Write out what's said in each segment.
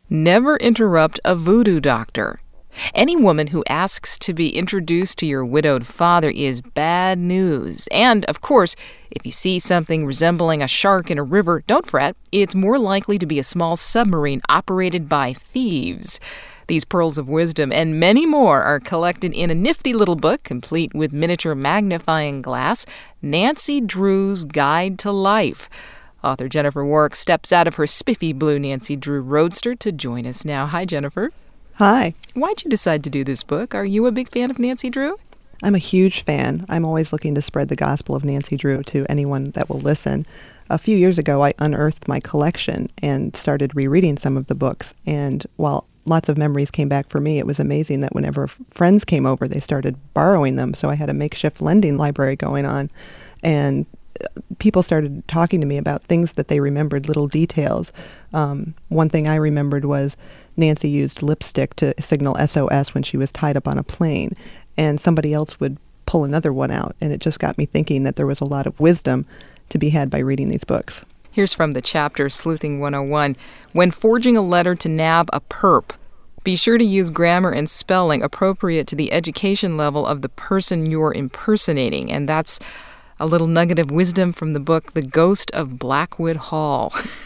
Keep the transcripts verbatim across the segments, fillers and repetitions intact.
Never interrupt a voodoo doctor. Any woman who asks to be introduced to your widowed father is bad news. And, of course, if you see something resembling a shark in a river, don't fret. It's more likely to be a small submarine operated by thieves. These pearls of wisdom and many more are collected in a nifty little book, complete with miniature magnifying glass, Nancy Drew's Guide to Life. Author Jennifer Warwick steps out of her spiffy blue Nancy Drew Roadster to join us now. Hi, Jennifer. Hi. Why'd you decide to do this book? Are you a big fan of Nancy Drew? I'm a huge fan. I'm always looking to spread the gospel of Nancy Drew to anyone that will listen. A few years ago, I unearthed my collection and started rereading some of the books. And while lots of memories came back for me, it was amazing that whenever f- friends came over, they started borrowing them. So I had a makeshift lending library going on. And people started talking to me about things that they remembered, little details. Um, one thing I remembered was Nancy used lipstick to signal S O S when she was tied up on a plane, and somebody else would pull another one out. And it just got me thinking that there was a lot of wisdom to be had by reading these books. Here's from the chapter Sleuthing one oh one. When forging a letter to nab a perp, be sure to use grammar and spelling appropriate to the education level of the person you're impersonating. And that's a little nugget of wisdom from the book The Ghost of Blackwood Hall.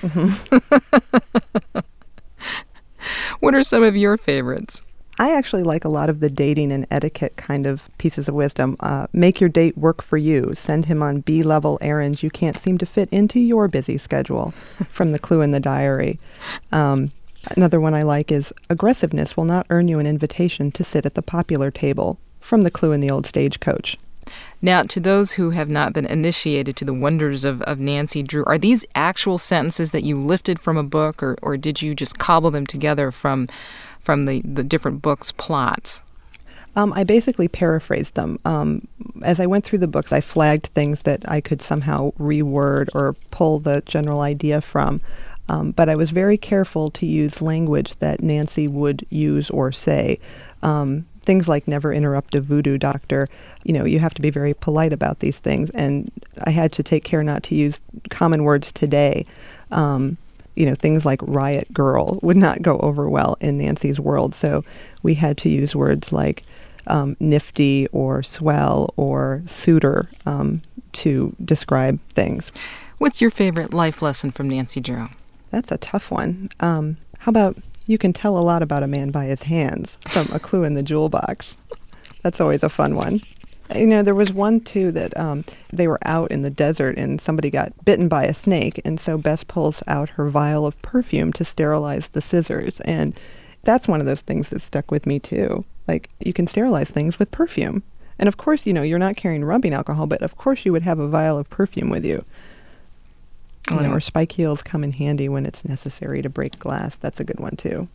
Mm-hmm. What are some of your favorites? I actually like a lot of the dating and etiquette kind of pieces of wisdom. Uh, make your date work for you. Send him on B-level errands you can't seem to fit into your busy schedule, from The Clue in the Diary. Um, another one I like is aggressiveness will not earn you an invitation to sit at the popular table, from The Clue in the Old Stagecoach. Now, to those who have not been initiated to the wonders of, of Nancy Drew, are these actual sentences that you lifted from a book, or, or did you just cobble them together from from the, the different books' plots? Um, I basically paraphrased them. Um, as I went through the books, I flagged things that I could somehow reword or pull the general idea from. Um, but I was very careful to use language that Nancy would use or say. Um, things like never interrupt a voodoo doctor. You know, you have to be very polite about these things. And I had to take care not to use common words today. Um, you know, things like riot girl would not go over well in Nancy's world. So we had to use words like um, nifty or swell or suitor um, to describe things. What's your favorite life lesson from Nancy Drew? That's a tough one. Um, how about you can tell a lot about a man by his hands, from A Clue in the Jewel Box. That's always a fun one. You know, there was one, too, that um, they were out in the desert and somebody got bitten by a snake, and so Bess pulls out her vial of perfume to sterilize the scissors. And that's one of those things that stuck with me, too. Like, you can sterilize things with perfume. And, of course, you know, you're not carrying rubbing alcohol, but, of course, you would have a vial of perfume with you. You know, or spike heels come in handy when it's necessary to break glass. That's a good one, too.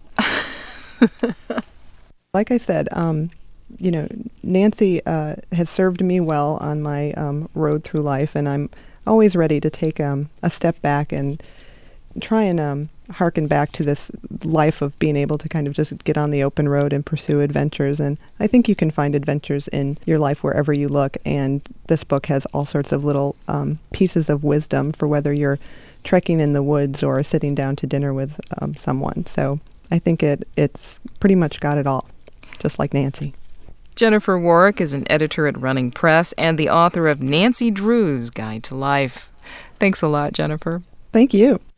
Like I said, um, you know, Nancy uh, has served me well on my um, road through life, and I'm always ready to take um, a step back and try and um, harken back to this life of being able to kind of just get on the open road and pursue adventures. And I think you can find adventures in your life wherever you look, and this book has all sorts of little um, pieces of wisdom for whether you're trekking in the woods or sitting down to dinner with um, someone. So I think it it's pretty much got it all, just like Nancy. Jennifer Warwick is an editor at Running Press and the author of Nancy Drew's Guide to Life. Thanks a lot, Jennifer. Thank you.